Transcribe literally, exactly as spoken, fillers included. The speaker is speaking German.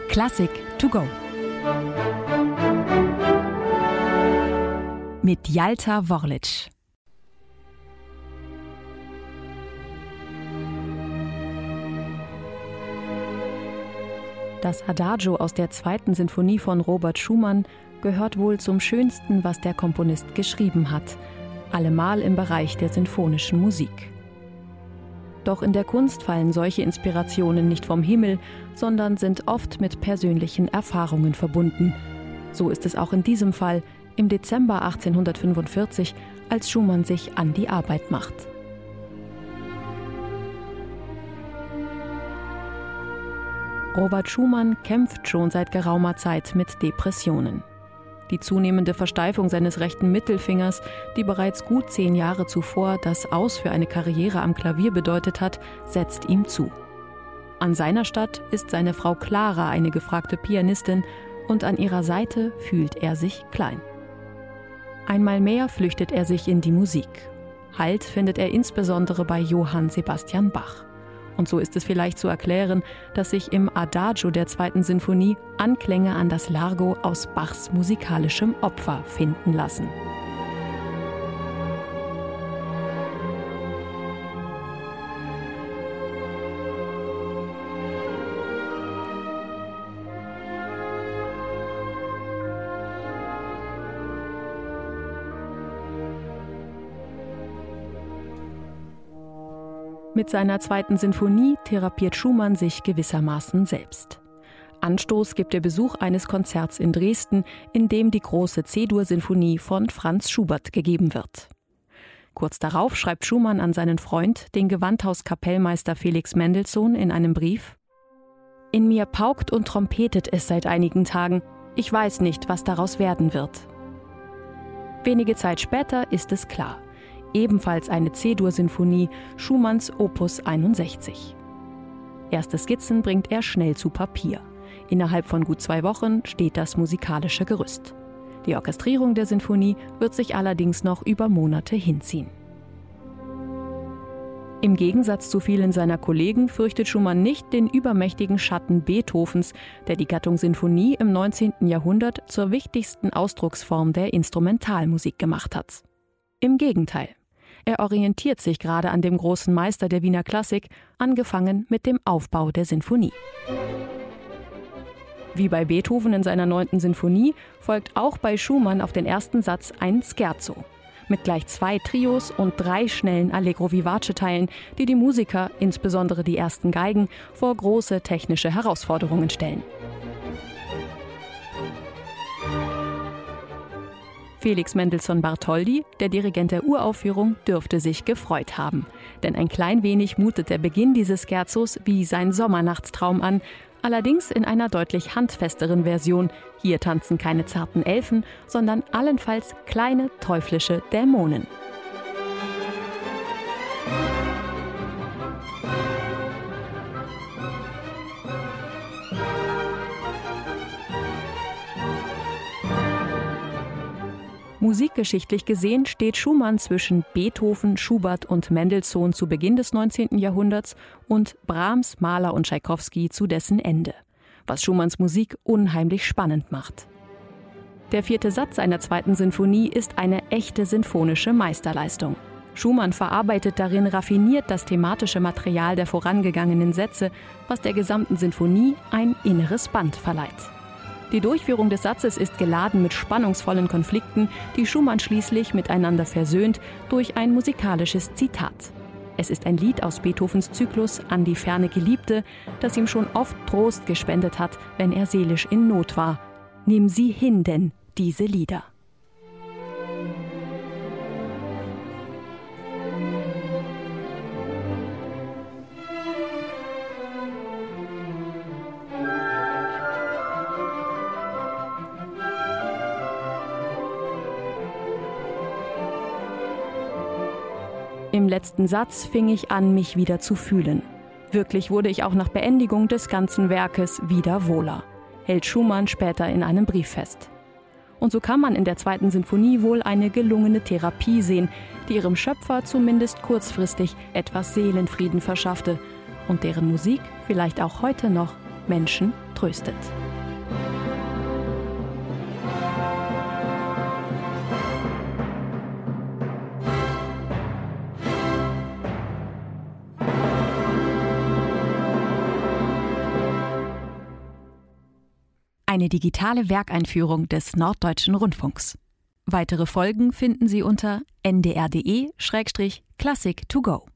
Klassik to go. Mit Jalta Worlic. Das Adagio aus der zweiten Sinfonie von Robert Schumann gehört wohl zum Schönsten, was der Komponist geschrieben hat, allemal im Bereich der sinfonischen Musik. Doch in der Kunst fallen solche Inspirationen nicht vom Himmel, sondern sind oft mit persönlichen Erfahrungen verbunden. So ist es auch in diesem Fall im Dezember achtzehnhundertfünfundvierzig, als Schumann sich an die Arbeit macht. Robert Schumann kämpft schon seit geraumer Zeit mit Depressionen. Die zunehmende Versteifung seines rechten Mittelfingers, die bereits gut zehn Jahre zuvor das Aus für eine Karriere am Klavier bedeutet hat, setzt ihm zu. An seiner Statt ist seine Frau Clara eine gefragte Pianistin und an ihrer Seite fühlt er sich klein. Einmal mehr flüchtet er sich in die Musik. Halt findet er insbesondere bei Johann Sebastian Bach. Und so ist es vielleicht zu erklären, dass sich im Adagio der zweiten Sinfonie Anklänge an das Largo aus Bachs musikalischem Opfer finden lassen. Mit seiner zweiten Sinfonie therapiert Schumann sich gewissermaßen selbst. Anstoß gibt der Besuch eines Konzerts in Dresden, in dem die große C-Dur-Sinfonie von Franz Schubert gegeben wird. Kurz darauf schreibt Schumann an seinen Freund, den Gewandhauskapellmeister Felix Mendelssohn, in einem Brief: »In mir paukt und trompetet es seit einigen Tagen. Ich weiß nicht, was daraus werden wird.« Wenige Zeit später ist es klar. Ebenfalls eine C-Dur-Sinfonie, Schumanns Opus einundsechzig. Erste Skizzen bringt er schnell zu Papier. Innerhalb von gut zwei Wochen steht das musikalische Gerüst. Die Orchestrierung der Sinfonie wird sich allerdings noch über Monate hinziehen. Im Gegensatz zu vielen seiner Kollegen fürchtet Schumann nicht den übermächtigen Schatten Beethovens, der die Gattung Sinfonie im neunzehnten Jahrhundert zur wichtigsten Ausdrucksform der Instrumentalmusik gemacht hat. Im Gegenteil. Er orientiert sich gerade an dem großen Meister der Wiener Klassik, angefangen mit dem Aufbau der Sinfonie. Wie bei Beethoven in seiner neunten Sinfonie folgt auch bei Schumann auf den ersten Satz ein Scherzo. Mit gleich zwei Trios und drei schnellen Allegro vivace-Teilen, die die Musiker, insbesondere die ersten Geigen, vor große technische Herausforderungen stellen. Felix Mendelssohn Bartholdy, der Dirigent der Uraufführung, dürfte sich gefreut haben. Denn ein klein wenig mutet der Beginn dieses Scherzos wie sein Sommernachtstraum an, allerdings in einer deutlich handfesteren Version. Hier tanzen keine zarten Elfen, sondern allenfalls kleine teuflische Dämonen. Musikgeschichtlich gesehen steht Schumann zwischen Beethoven, Schubert und Mendelssohn zu Beginn des neunzehnten Jahrhunderts und Brahms, Mahler und Tschaikowski zu dessen Ende, was Schumanns Musik unheimlich spannend macht. Der vierte Satz seiner zweiten Sinfonie ist eine echte sinfonische Meisterleistung. Schumann verarbeitet darin raffiniert das thematische Material der vorangegangenen Sätze, was der gesamten Sinfonie ein inneres Band verleiht. Die Durchführung des Satzes ist geladen mit spannungsvollen Konflikten, die Schumann schließlich miteinander versöhnt durch ein musikalisches Zitat. Es ist ein Lied aus Beethovens Zyklus An die ferne Geliebte, das ihm schon oft Trost gespendet hat, wenn er seelisch in Not war. Nimm sie hin denn, diese Lieder. Im letzten Satz fing ich an, mich wieder zu fühlen. Wirklich wurde ich auch nach Beendigung des ganzen Werkes wieder wohler, hält Schumann später in einem Brief fest. Und so kann man in der zweiten Sinfonie wohl eine gelungene Therapie sehen, die ihrem Schöpfer zumindest kurzfristig etwas Seelenfrieden verschaffte und deren Musik vielleicht auch heute noch Menschen tröstet. getröstet. Eine digitale Werkeinführung des Norddeutschen Rundfunks. Weitere Folgen finden Sie unter n d r punkt d e slash classic to go.